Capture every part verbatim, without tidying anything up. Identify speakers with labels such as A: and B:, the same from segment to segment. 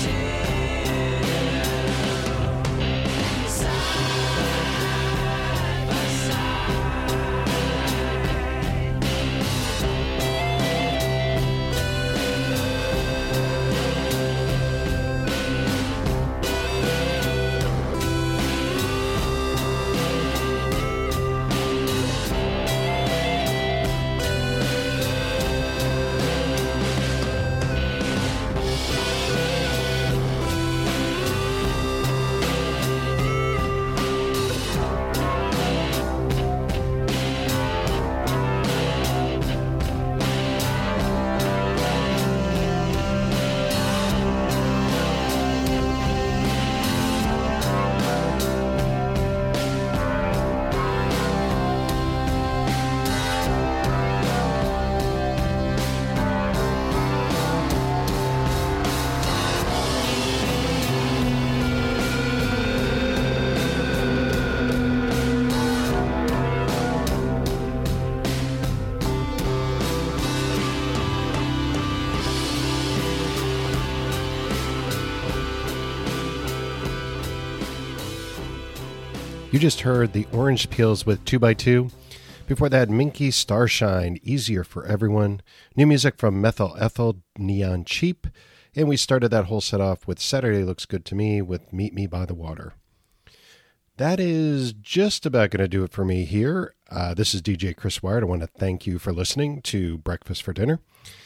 A: You just heard the Orange Peels with two by two. Before that, Minky Starshine, Easier for Everyone. New music from Methyl Ethyl, Neon Cheap. And we started that whole set off with Saturday Looks Good to Me with Meet Me by the Water. That is just about going to do it for me here. Uh, this is D J Chris Wired. I want to thank you for listening to Breakfast for Dinner.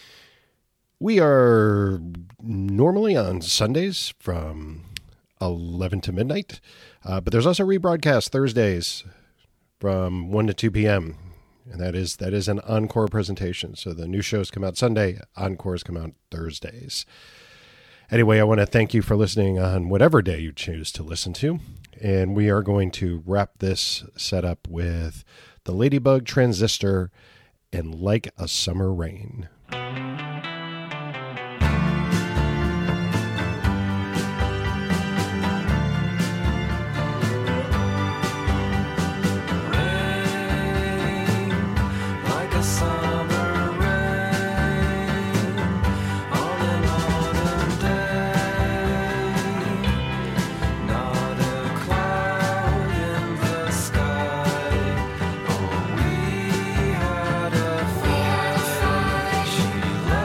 A: We are normally on Sundays from eleven to midnight, uh, but there's also rebroadcast Thursdays from one to two p.m., and that is that is an encore presentation. So the new shows come out Sunday, encores come out Thursdays. Anyway, I want to thank you for listening on whatever day you choose to listen to, and we are going to wrap this setup with the Ladybug Transistor and Like a Summer Rain.
B: We had a flash.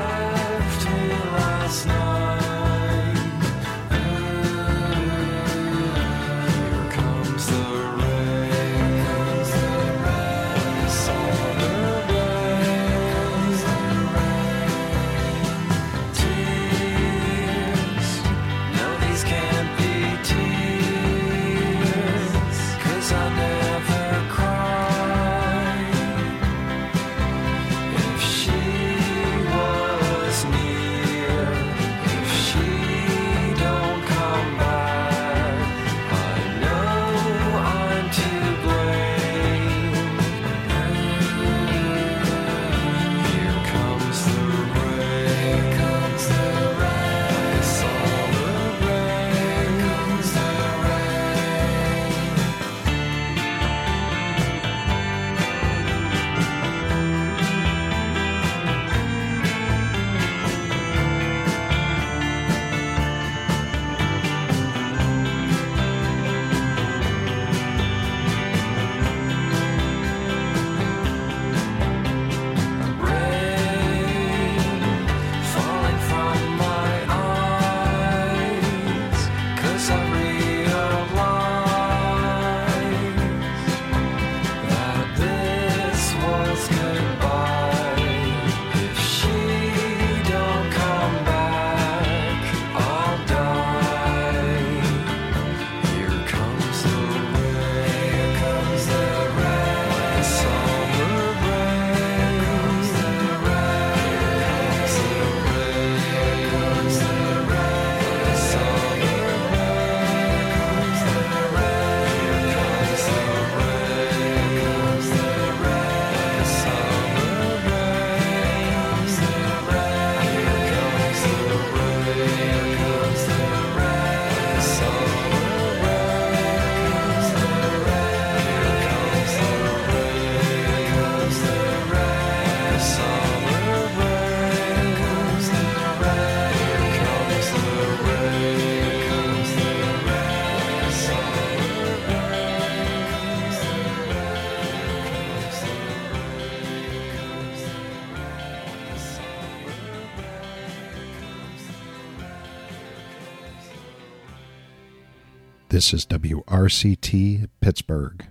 A: This is W R C T Pittsburgh.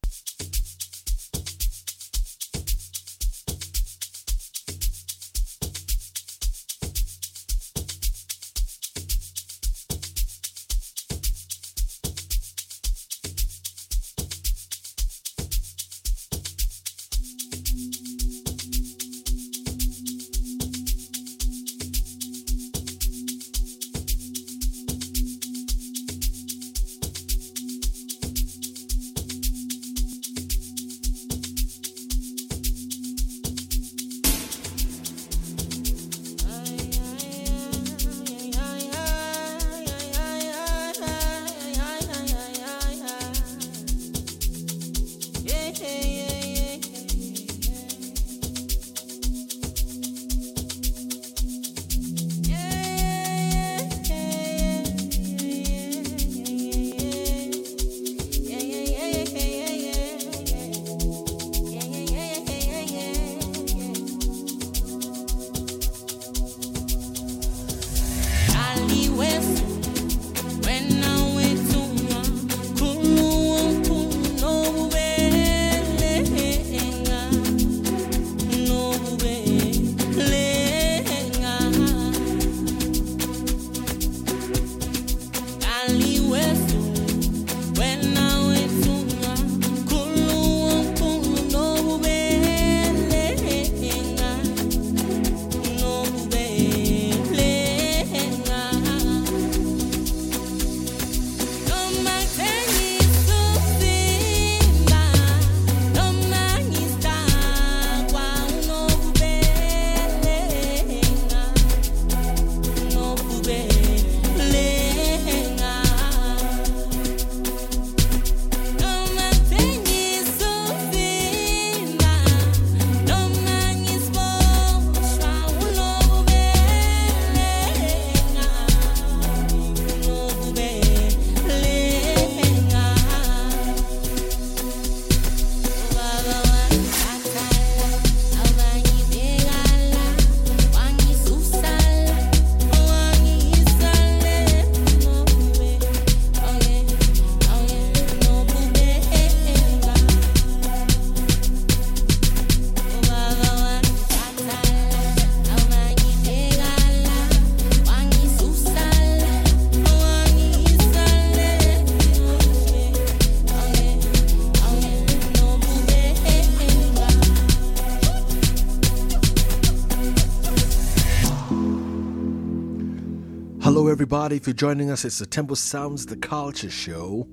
B: Hello everybody, if you're joining us, it's the Temple Sounds, the Culture Show.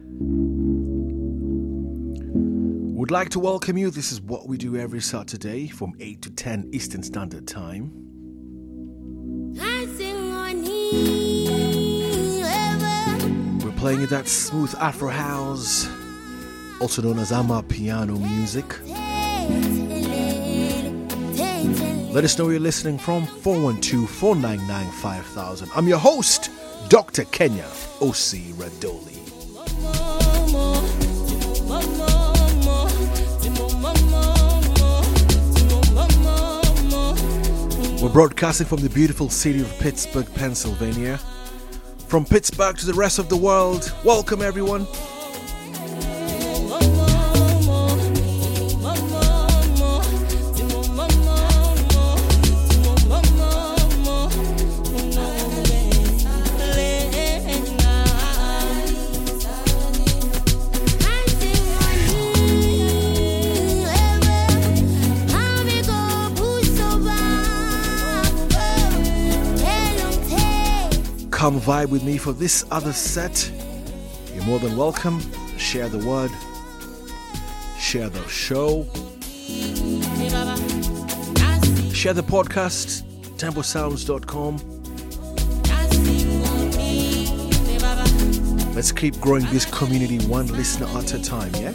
B: Would like to welcome you. This is what we do every Saturday from eight to ten Eastern Standard Time. We're playing you that smooth Afro house, also known as Ama piano music. Let us know where you're listening from, four one two, four nine nine, five thousand. I'm your host, Doctor Kenya Osi Radoli. We're broadcasting from the beautiful city of Pittsburgh, Pennsylvania. From Pittsburgh to the rest of the world, welcome everyone. Come vibe with me for this other set. You're more than welcome. Share the word. Share the show. Share the podcast. temple sounds dot com. Let's keep growing this community one listener at a time, yeah?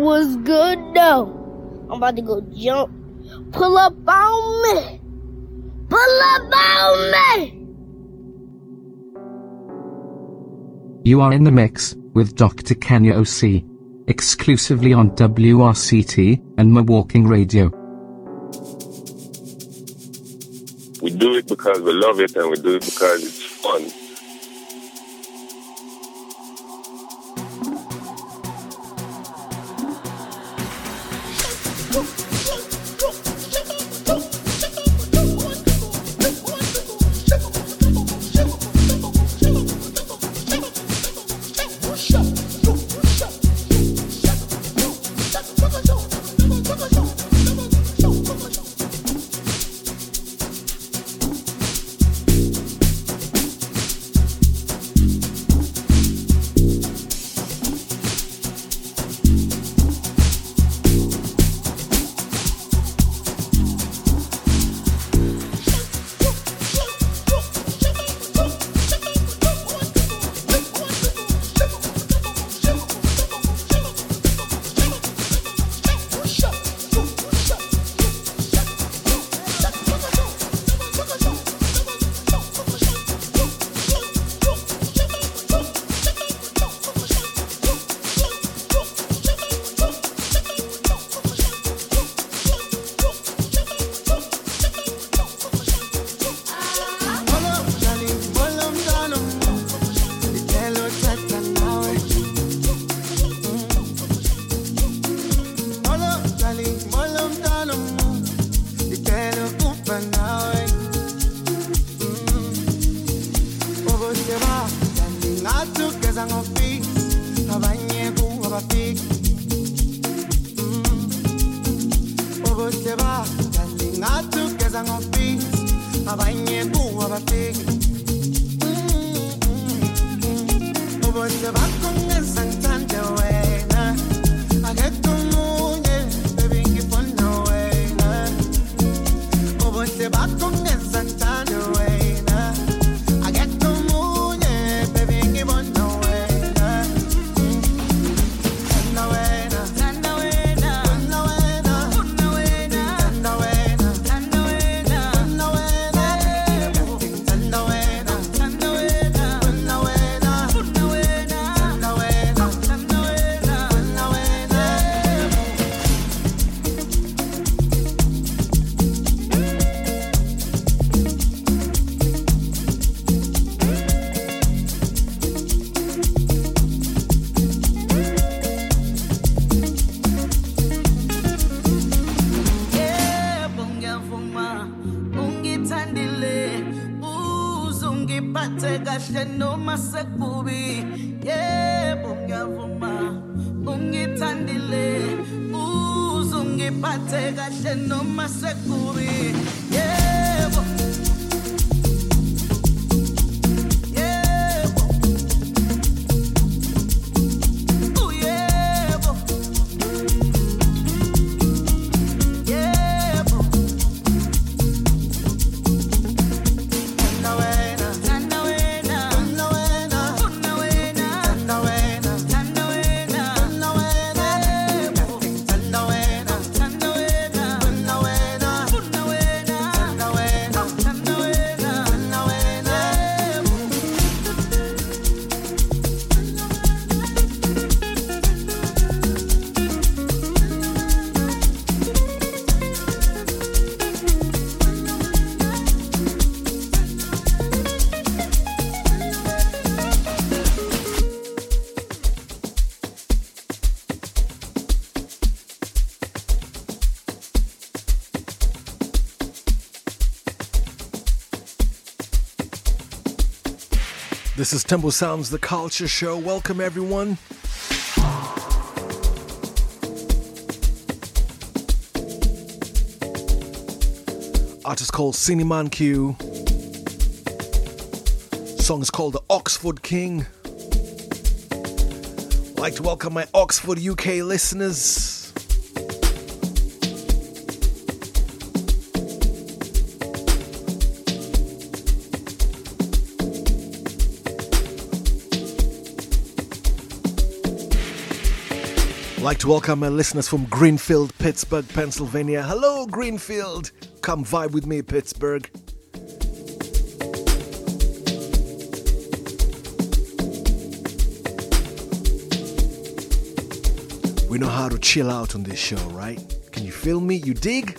C: was good though. I'm about to go jump. Pull up on me. Pull up on me.
D: You are in the mix with Doctor Kenya O C, exclusively on W R C T and Mawalking Radio.
E: We do it because we love it, and we do it because it's fun.
B: This is Tempo Sounds, the Culture Show. Welcome, everyone. Artist called Cinnamon Q. Song is called The Oxford King. I'd like to welcome my Oxford, U K listeners. like to welcome our listeners from Greenfield, Pittsburgh, Pennsylvania. Hello, Greenfield. Come vibe with me, Pittsburgh. We know how to chill out on this show, right? Can you feel me? You dig?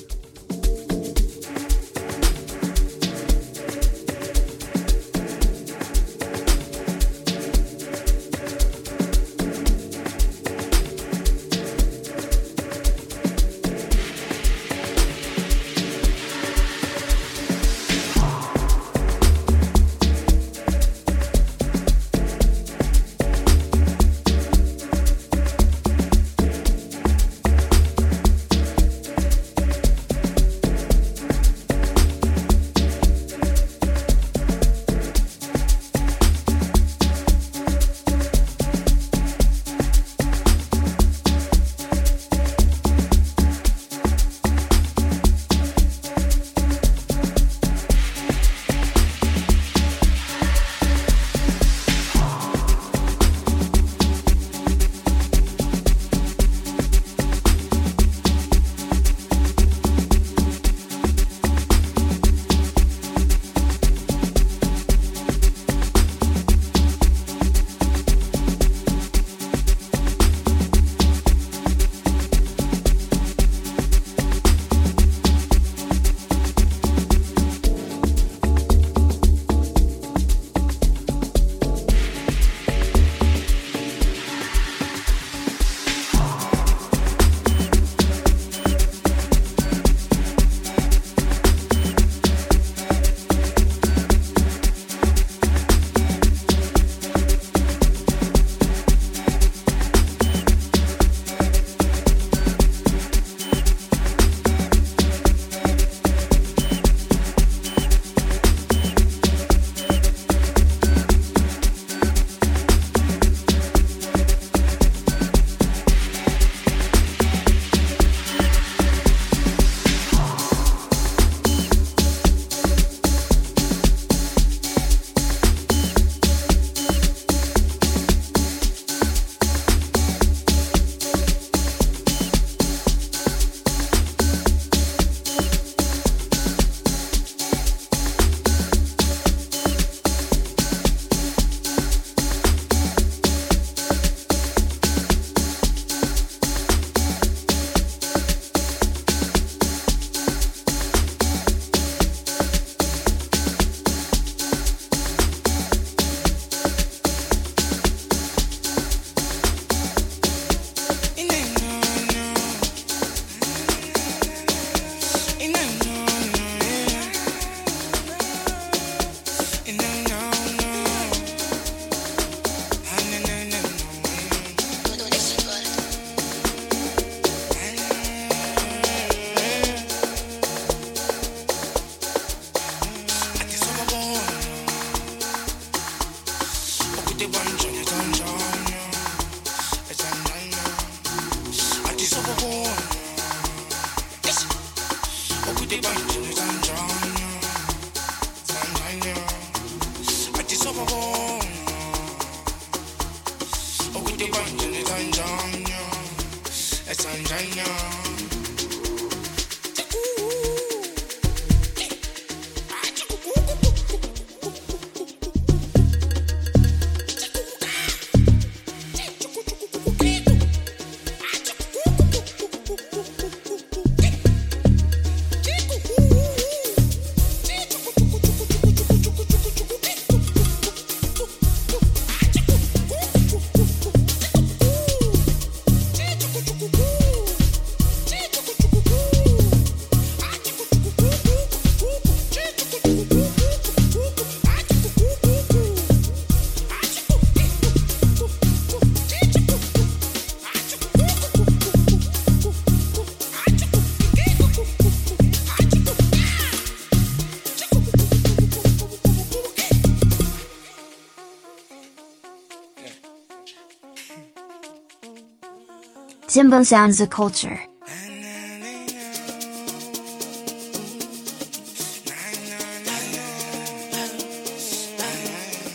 F: Timbo sounds a culture.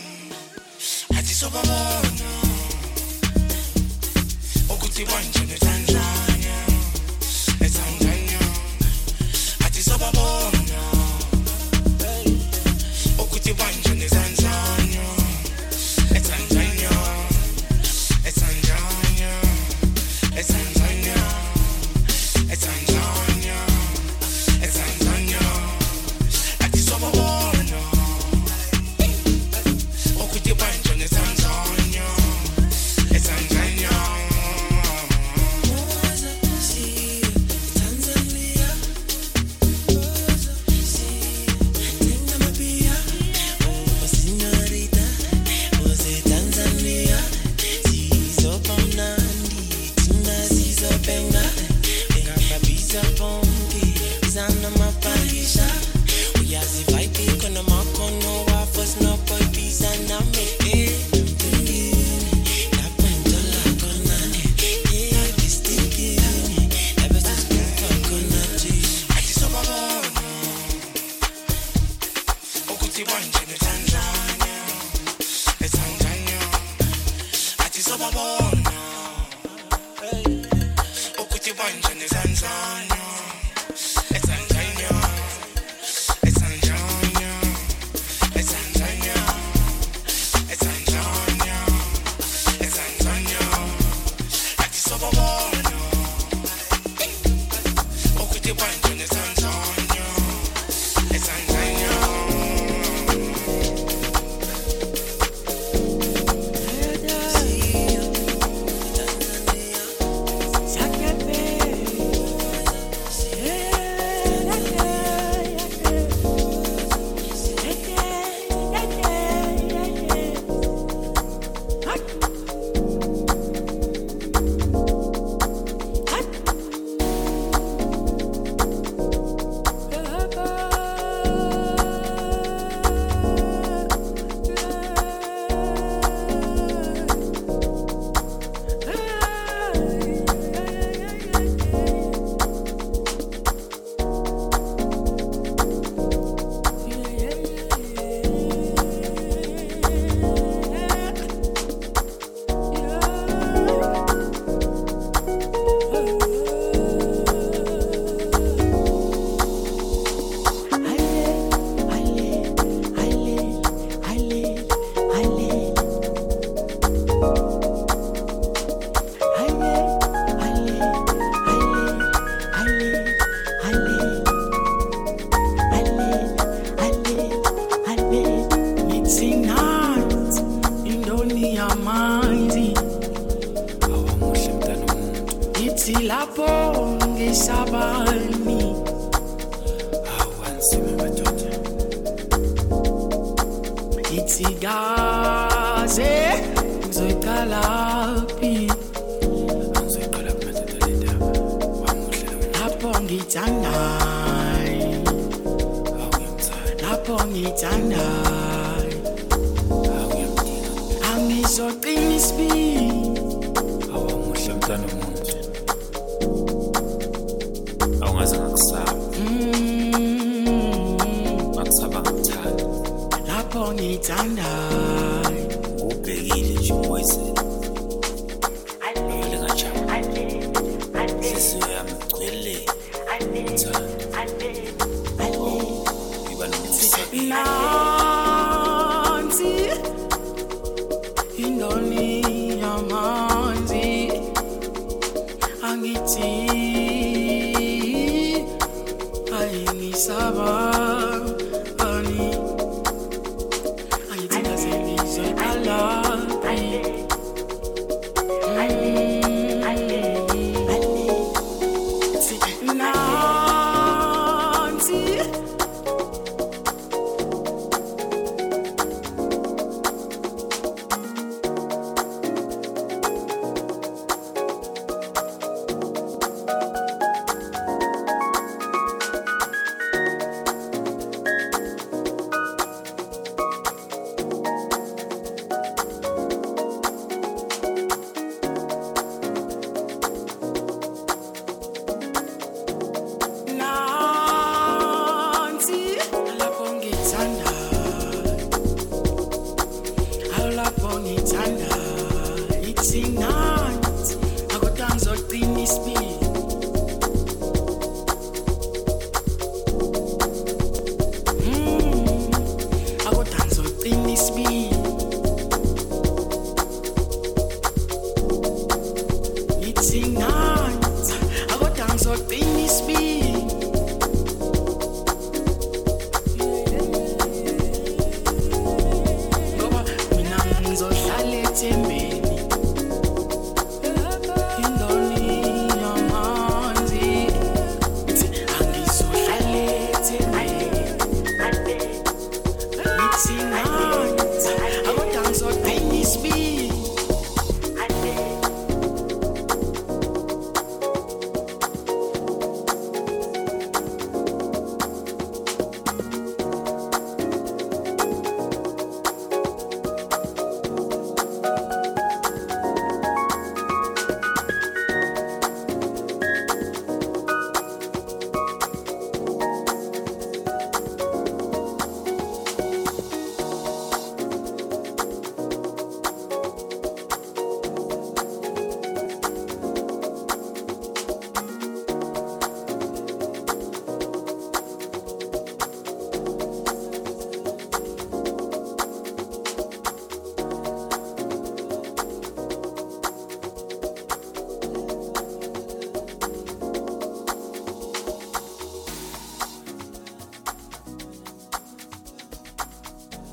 G: Okuti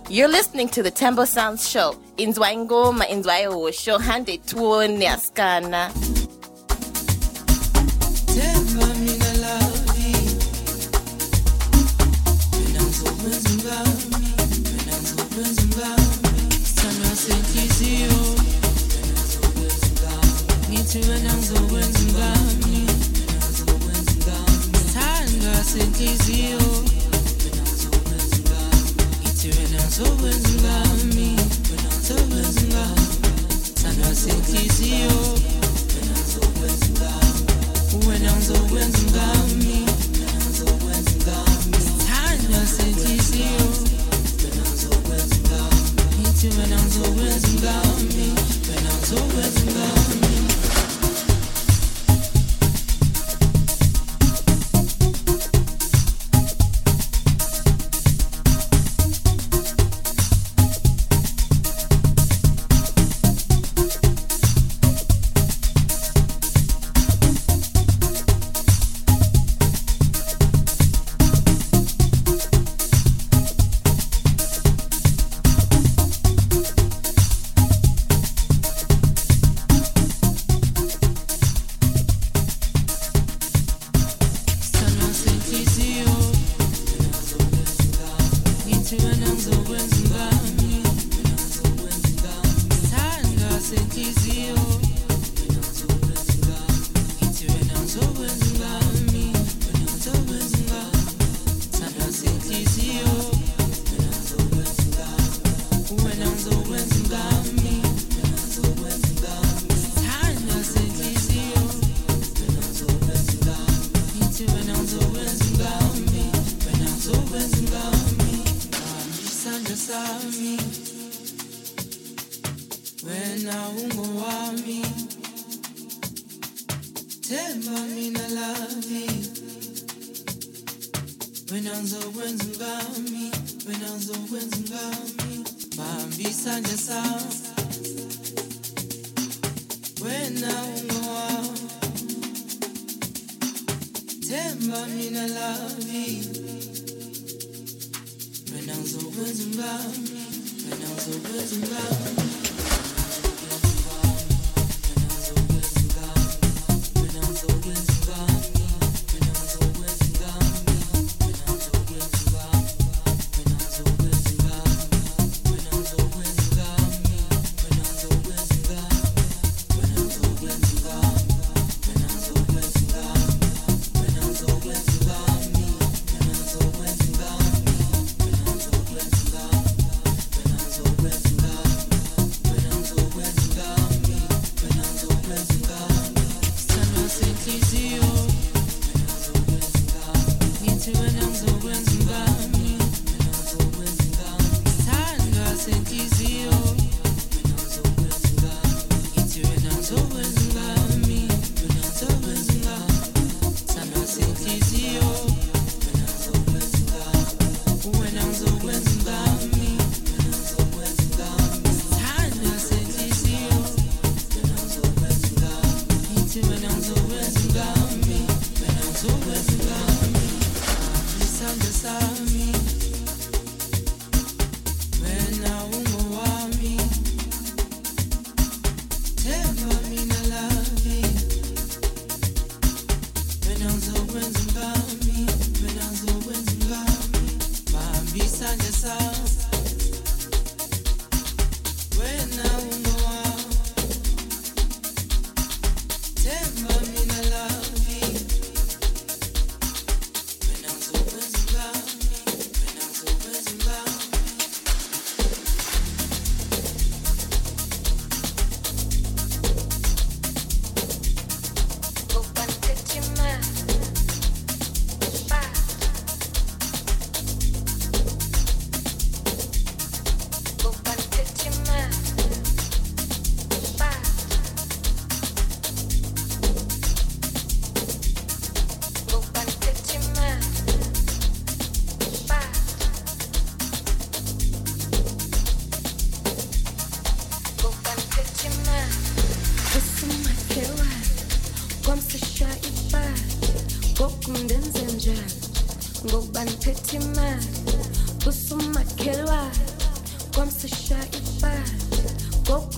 G: You're listening to the Tembo Sounds Show. Inzwa ingoma, inzwa yosho, hande tuone askana.
H: Temba mina lavi, wenanzo wenzungami, wenanzo wenzungami, sana sentizio, wenanzo wenzungami, niti wenanzo wenzungami, wenanzo wenzungami, sana sentizio, wenanzo wenzungami, niti wenanzo wenzungami, wenanzo wenzungami, sana sentizio, wenanzo wenzungami. When I'm so when I'm gummy, when I'm so when I'm gummy, time I say to you. When I'm so when I'm gummy, when I'm so when I'm gummy, when I'm so when I'm gummy.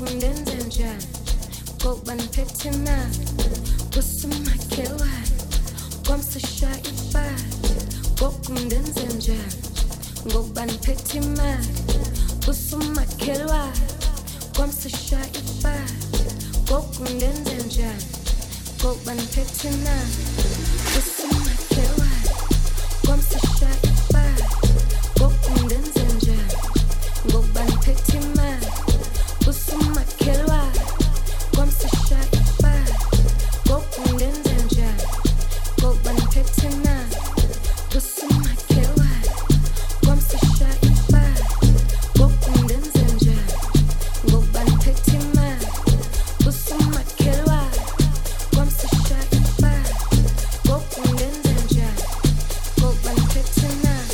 H: kumdenzenjani ngoba niphethe imali kusumakhelwane kwamsisha ibhadi ngokumdenzenjani ngoba niphethe imali kusumakhelwane kwamsisha ibhadi ngokumdenzenjani ngoba niphethe imali kusumakhelwane kwamsisha ibhadi ngokumdenzenjani ngoba niphethe imali kusumakhelwane kwamsisha ibhadi ngokumdenzenjani ngoba niphethe imali kusumakhelwane kwamsisha ibhadi ngokumdenzenjani ngoba niphethe imali kusumakhelwane kwamsisha ibhadi ngokumdenzenjani ngoba niphethe imali.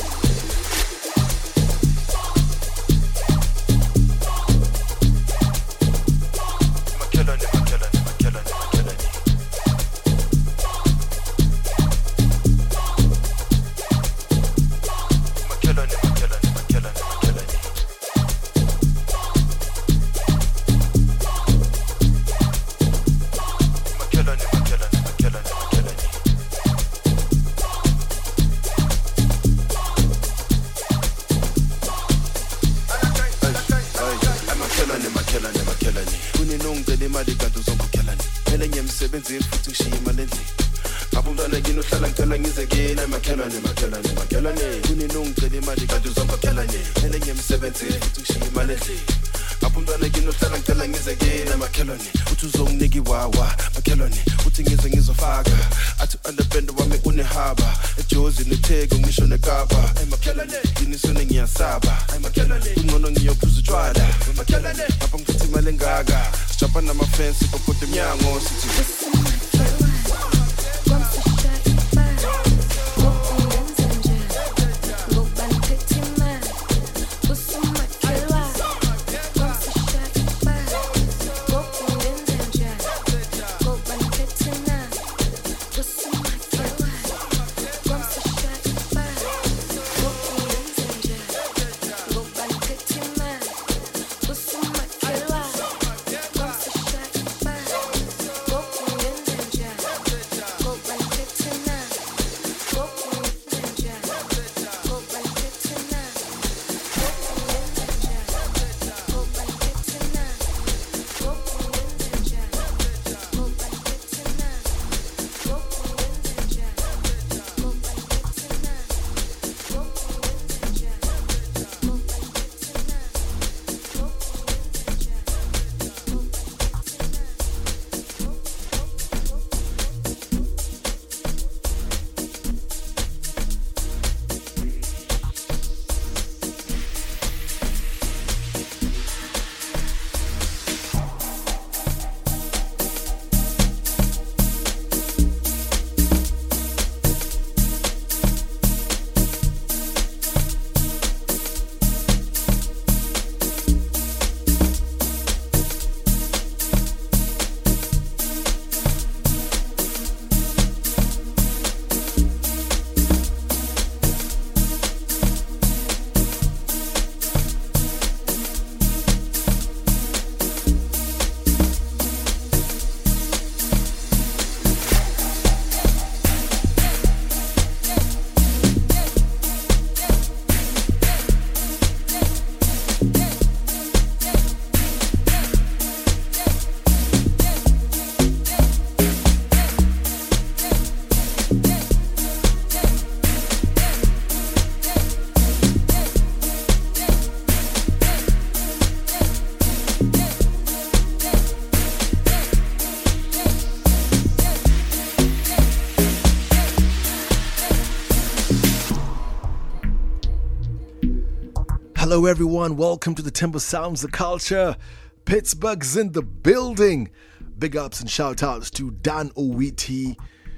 B: Hello everyone, welcome to the Timber Sounds the Culture. Pittsburgh's in the building. Big ups and shout outs to Dan Owiti,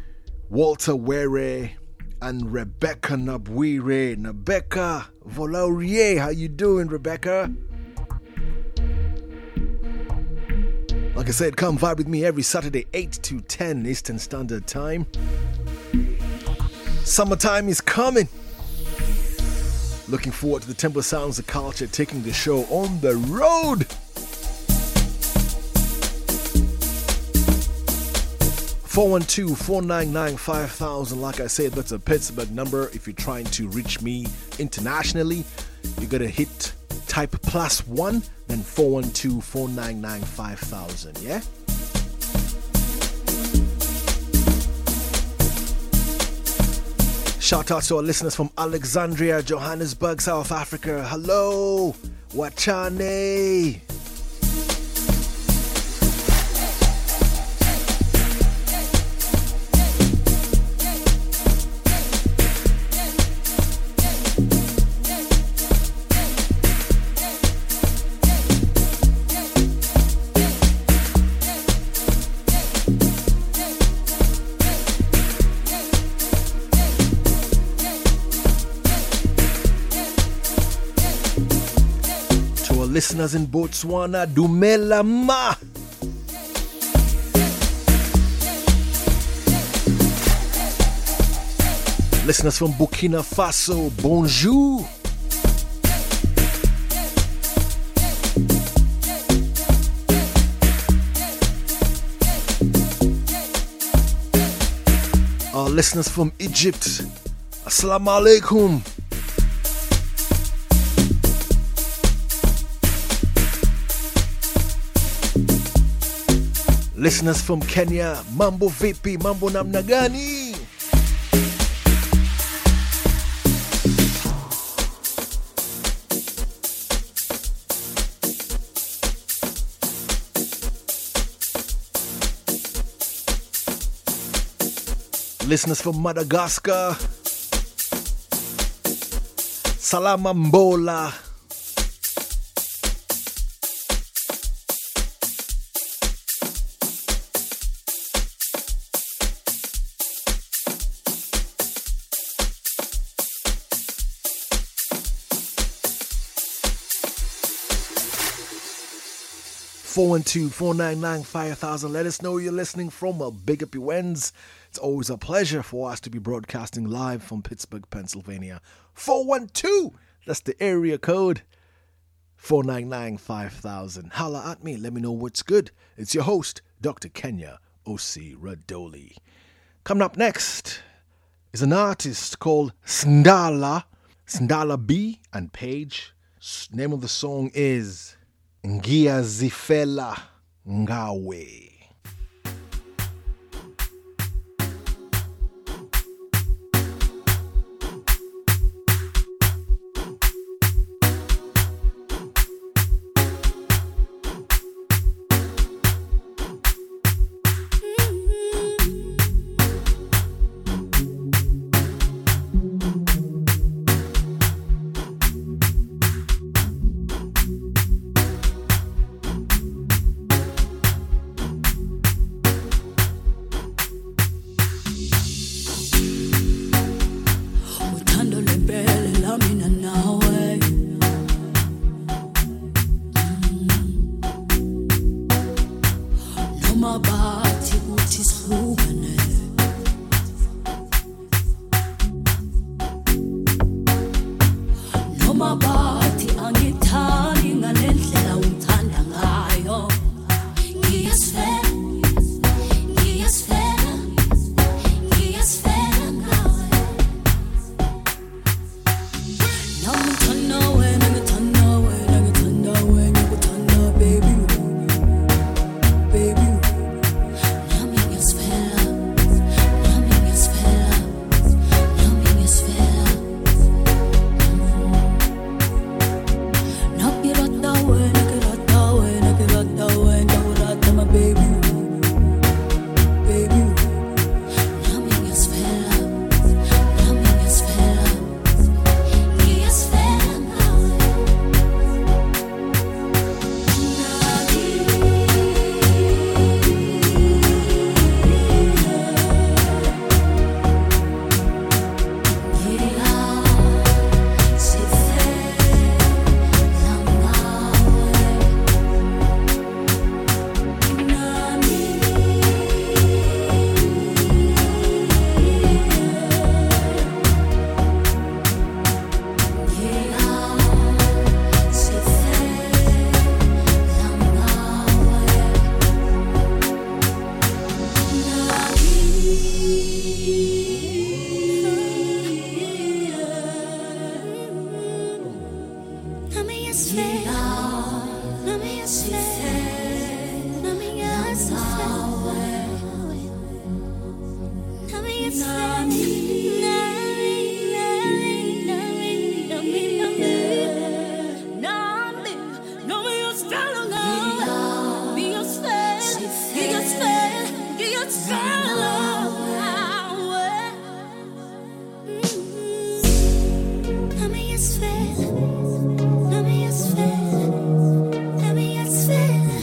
B: Walter Were, and Rebecca Nabwire. Rebecca Volaurier, how you doing, Rebecca? Like I said, come vibe with me every Saturday, eight to ten Eastern Standard Time. Summertime is coming. Looking forward to the Timber Sounds of Culture taking the show on the road. four one two, four nine nine, five thousand. Like I said, that's a Pittsburgh number. If you're trying to reach me internationally, you gotta hit type plus one, then four one two, four nine nine, five thousand. Yeah? Shout out to our listeners from Alexandria, Johannesburg, South Africa. Hello, Wachane. Listeners in Botswana, Dumela Ma. Listeners from Burkina Faso, bonjour. Our listeners from Egypt, assalamu alaikum. Listeners from Kenya, mambo vipi, mambo namna gani? Listeners from Madagascar, salama mbola. four one two, four nine nine, five thousand. Let us know where you're listening from. I'll big up your wins. It's always a pleasure for us to be broadcasting live from Pittsburgh, Pennsylvania. four one two, that's the area code. four nine nine, five thousand. Holla at me. Let me know what's good. It's your host, Doctor Kenya O C Radoli. Coming up next is an artist called Sndala. Sndala B and Page. Name of the song is Ngiyazifela Ngawe.
H: Baby,
I: Let me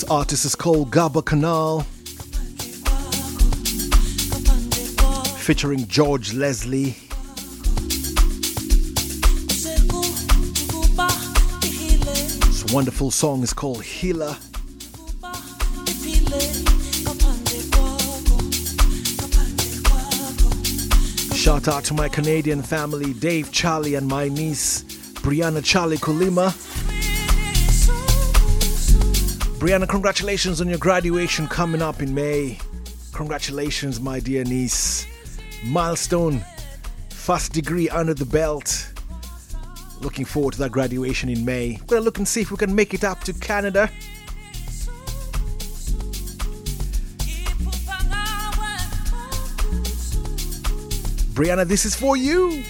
B: artist is called Gaba Canal, featuring George Leslie. This wonderful song is called Healer. Shout out to my Canadian family, Dave, Charlie, and my niece, Brianna Charlie Kulima. Brianna, congratulations on your graduation coming up in May. Congratulations, my dear niece. Milestone, first degree under the belt. Looking forward to that graduation in May. We're going to look and see if we can make it up to Canada. Brianna, this is for you.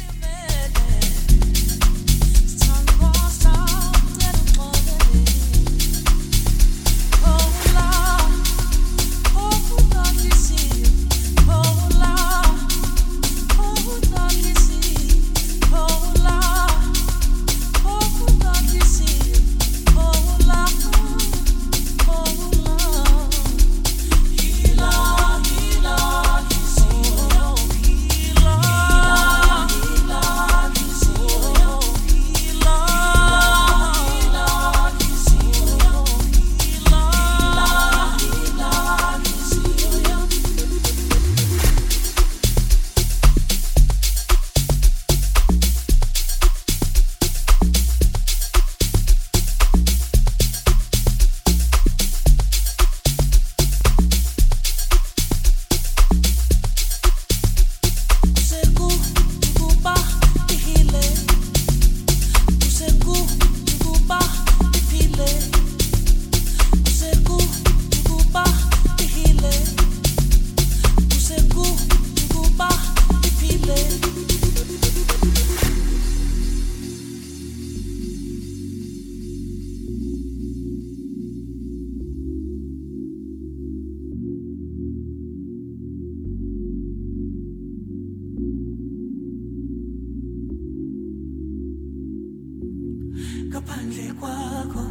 H: Kapandle kwakho,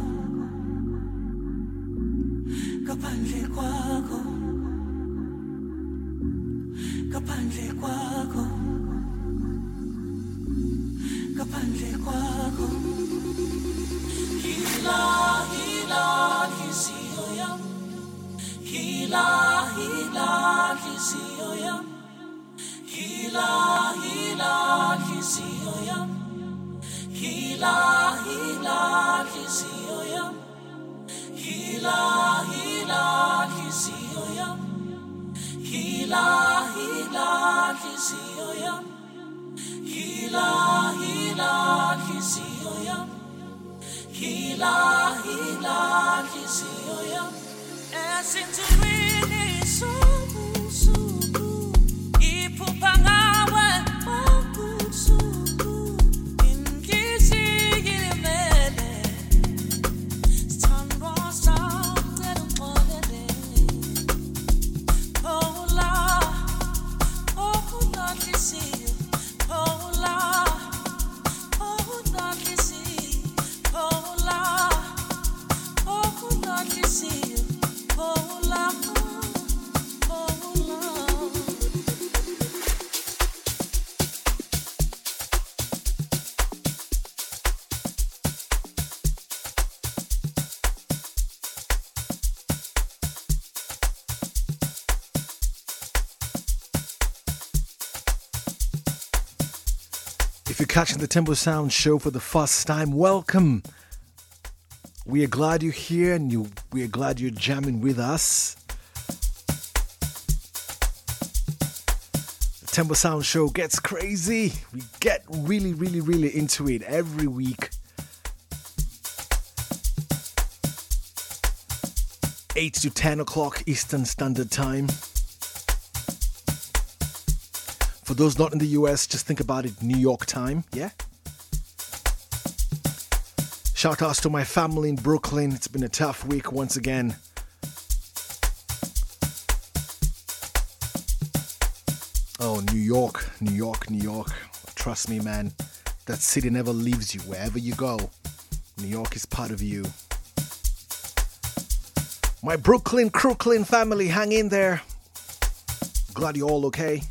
H: kapandle kwakho, kapandle kwakho, kapandle kwakho. Hila, hila, hisiyo yam. Hila, hila, hisiyo yam. Hila, hila, hisiyo yam. Hila, hila, hisiyo yam. Hila, hila, hisiyo yam. Hila, hila, hisiyo yam. Hila, hila, hisiyo yam. Hila, hila, hisiyo yam. Esinturini suku suku iphupha ngawe okusuku inhliziyo imele sithandwa sacela uxolele oh la oh la hisiyo oh la oh la hisiyo oh la oh la hisiyo oh la oh la.
B: If you're catching the Tempo Sound show for the first time, welcome. We are glad you're here and you, we are glad you're jamming with us. The Tempo Sound show gets crazy. We get really, really, really into it every week. eight to ten o'clock Eastern Standard Time. For those not in the U S, just think about it, New York time, yeah? Shout outs to my family in Brooklyn. It's been a tough week once again. Oh, New York, New York, New York. Trust me, man. That city never leaves you wherever you go. New York is part of you. My Brooklyn, Crooklyn family, hang in there. Glad you're all okay.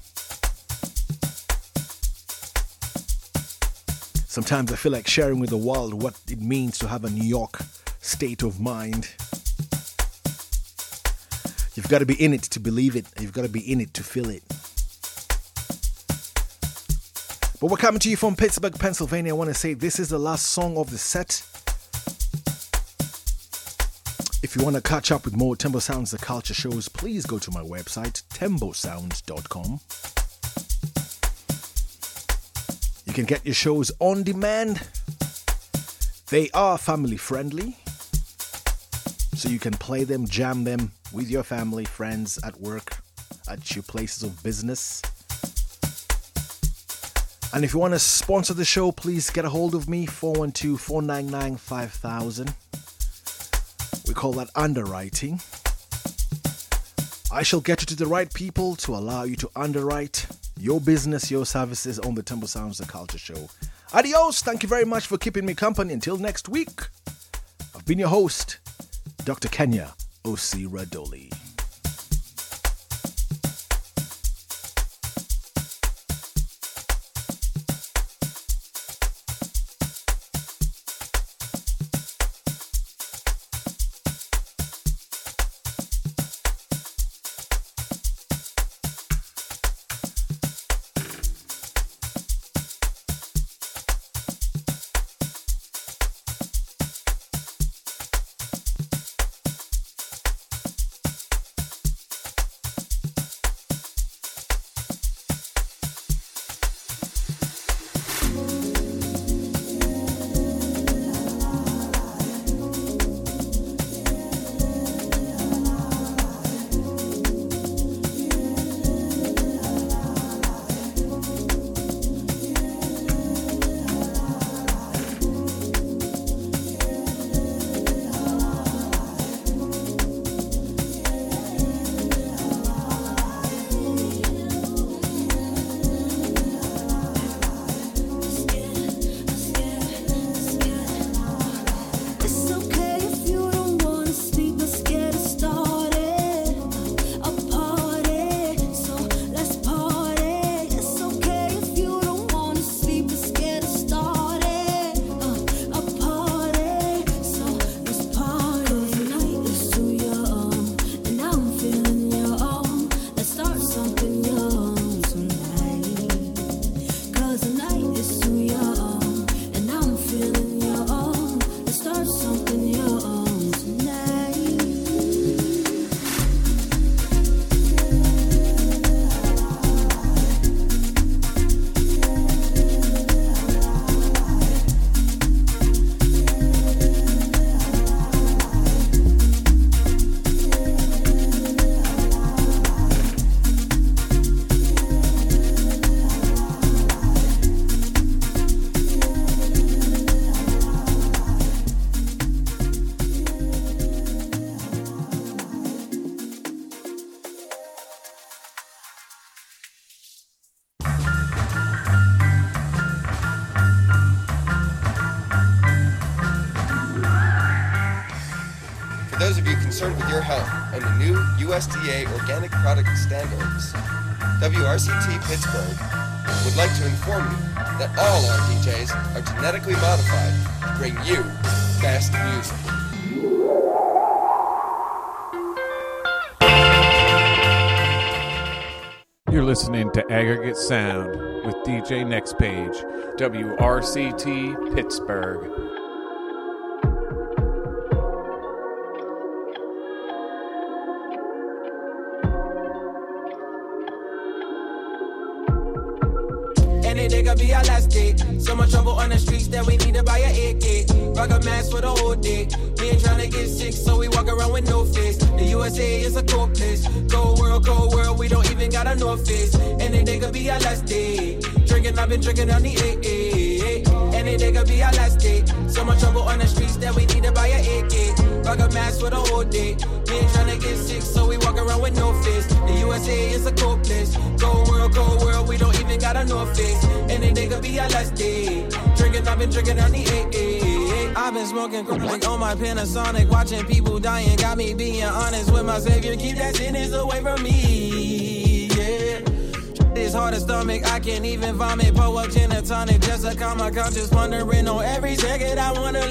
B: Sometimes I feel like sharing with the world what it means to have a New York state of mind. You've got to be in it to believe it. You've got to be in it to feel it. But we're coming to you from Pittsburgh, Pennsylvania. I want to say this is the last song of the set. If you want to catch up with more Tembo Sounds The Culture shows, please go to my website, tembo sounds dot com. You can get your shows on demand. They are family friendly, so you can play them, jam them with your family, friends, at work, at your places of business. And if you want to sponsor the show, please get a hold of me, four one two, four nine nine, five thousand. We call that underwriting. I shall get you to the right people to allow you to underwrite your business, your services on the Tembo Sounds The Culture Show. Adios. Thank you very much for keeping me company until next week. I've been your host, Doctor Kenya Osiradoli.
I: those of you concerned with your health and the new U S D A organic product standards, W R C T Pittsburgh would like to inform you that all our D Js are genetically modified to bring you best music.
J: You're listening to Aggregate Sound with D J Next Page, W R C T Pittsburgh.
K: Any day could be our last day. So much trouble on the streets that we need to buy a A K. Rock a mask for the whole day. We ain't trying to get sick, so we walk around with no face. The U S A is a cold place. Cold world, cold world, we don't even got a North Face. Any day could be our last day. Drinking, I've been drinking on the A A. Any day could be our last day. So much trouble on the streets that we need to buy a A K. Rock a mask for the whole day. We ain't trying to get sick, so we walk around with no face. The U S A is a cold place. Cold world, cold world, we don't even got a North Face. Any day could be our last day. Drinking, I've been drinking on the A A. I've been smoking chronic on my Panasonic, watching people dying, got me being honest with my savior. Keep that sickness away from me, yeah. It's hard to stomach, I can't even vomit. Pour up gin and tonic just to calm my conscience, pondering on every second I wanna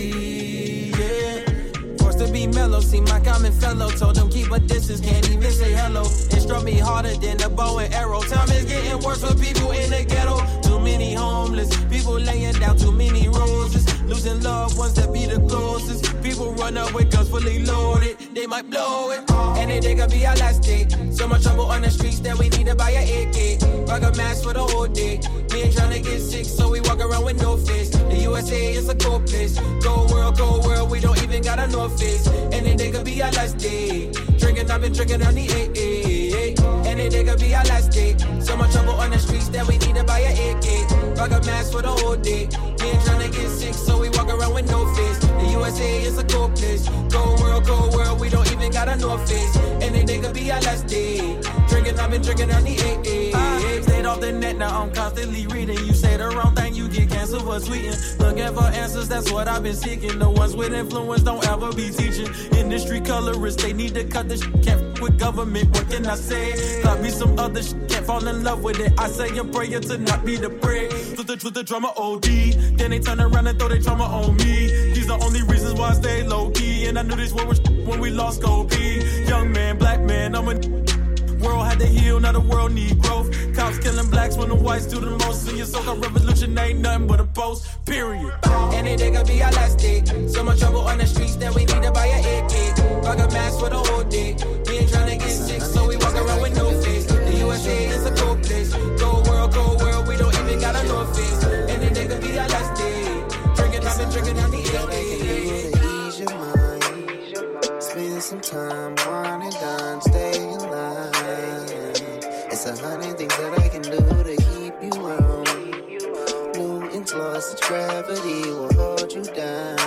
K: leave, yeah. Forced to be mellow, see my common fellow, told them keep a distance, can't even say hello. It struck me harder than the bow and arrow. Time is getting worse for people in the ghetto. Too many homeless, people laying down too many roses. Losing loved ones that be the closest. People run up with guns fully loaded, they might blow it. Any day could be our last day. So much trouble on the streets that we need to buy a A K. Rock a mask for the whole day. We ain't tryna get sick, so we walk around with no face. The U S A is a cold place. Cold world, cold world, we don't even got a North Face. Any day could be our last day. Drinking, I've been drinking on the A A. Any day could be our last day. So much trouble on the streets that we need to buy a A K. Rock a mask for the whole day. We ain't tryna get sick, so we walk around with no face. The U S A is a cold place. Cold world, cold world, we don't even got a North Face. Any day could be our last day. Drinking, I've been drinking on the A A. I stayed off the net, now I'm constantly reading. You say the wrong thing, you get canceled for tweeting. Looking for answers, that's what I've been seeking. The ones with influence don't ever be teaching. Industry colorists, they need to cut the shit. Can't f- with government, what can I say? Got me some other shit, can't fall in love with it. I say a prayer to not be the prey. With the, with the drama O D, then they turn around and throw their trauma on me. These are only reasons why I stay low key. And I knew this world was when we lost Gold P. Young man, black man, I'm a world had to heal, now the world need growth. Cops killing blacks when the whites do the most. In your so-called revolution ain't nothing but a post, period. Any day could be our last day. So much trouble on the streets that we need to buy a A K. Rock a mask for the whole day. We ain't tryna get sick, so we walk around with no face. The U S A is a cold place. Cold world, cold world, we don't even got a North Face. Any day could be our last day. Drinking, I've been drinking on the A A.
L: Ease your mind. Spend some time, wine and dine, stay in line. It's a hundred things that I can do to keep you around. Newton's laws of gravity will hold you down.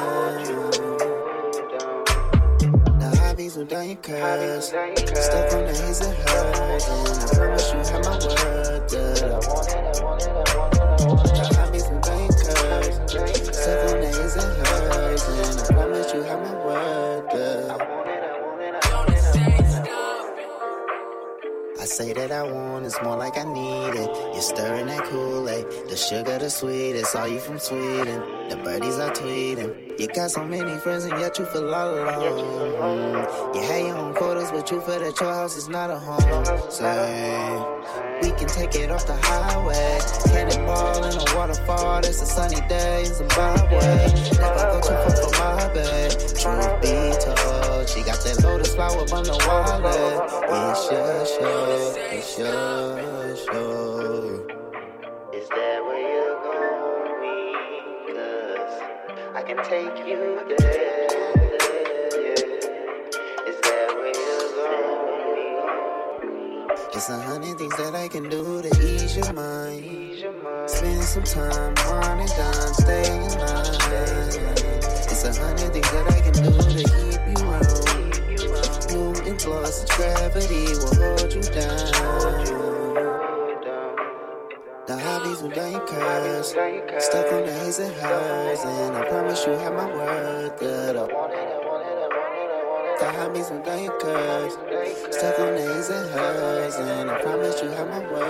L: The hobbies will down your curves. Stuck on the haze and hurt. And I promise you have my word that I want it, I want it, I want it. The hobbies will down your curves. Stuck on the haze and hurt. And I promise you have my word that I want it. I say that I want, it's more like I need it. You're stirring that Kool-Aid, the sugar, the sweet, it's all you from Sweden. The birdies are tweeting. You got so many friends and yet you feel all alone. You had your own quotas, but you feel that your house is not a home. Say, we can take it off the highway. Cannonball in a waterfall, it's a sunny day in Zimbabwe. Never go too far for my babe. Truth be told, she got that lotus flower on the wallet. It's your show, it's your show. Is that where you're going? Cause I can take you there. Is that where you're going? It's a hundred things that I can do to ease your mind. Spend some time, wine and dine, stay in line. It's a hundred things that I can do to keep you around. Newton's laws of gravity will hold you down. The hobbies will down your curves. Stuck on the haze and hers. And I promise you have my word that I want it, I want it, I want it, I want it. The hobbies will down your curves. Stuck on the haze and hers. And I promise you have my word.